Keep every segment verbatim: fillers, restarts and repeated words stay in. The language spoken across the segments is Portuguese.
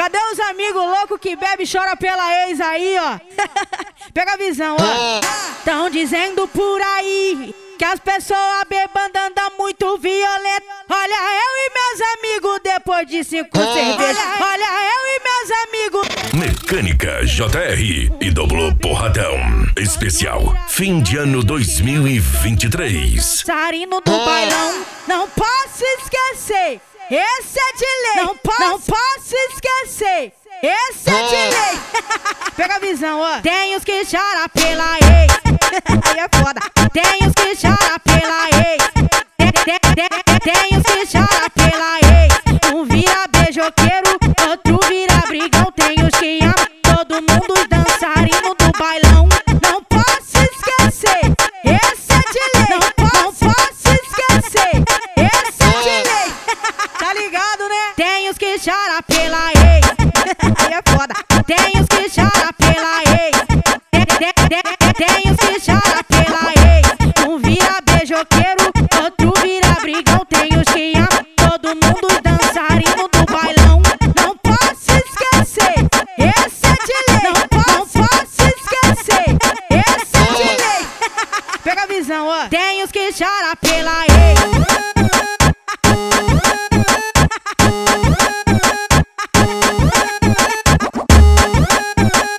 Cadê os amigos loucos que bebe e chora pela ex aí, ó? Pega a visão, ó. Tão dizendo por aí que as pessoas bebando andam muito violento. Olha eu e meus amigos depois de cinco cervejas. Olha eu e meus amigos. Mecânica J R e Dobrou Porradão especial fim de ano dois mil e vinte e três. Sarino do bailão, não posso esquecer. Esse é de lei. Não posso, não posso esquecer. Esse é de lei. Pega a visão, ó. Tem os que choram pela ex. Aí é foda. Tem os que choram pela ex. Tem, tem, tem, tem os que choram pela ex. Um vira beijoqueiro, outro vira brigão. Tem os que amam todo mundo, dançarino do bailão. Não posso esquecer. Esse é de lei. Não posso, não posso esquecer. Esse é de lei. Tá ligado, né? Tem os que choram pela ex. Aí é foda. Tem os que choram pela ex. Tem, tem, tem, tem os que choram pela ex. Um vira beijoqueiro, outro vira brigão. Tem os que amam todo mundo, dançarino do bailão. Não posso esquecer. Esse é de lei. Não posso, não posso esquecer. Esse é de lei. Pega a visão, ó. Tem os que choram pela ex.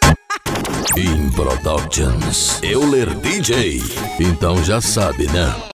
Productions, Euler D J. Então já sabe, né?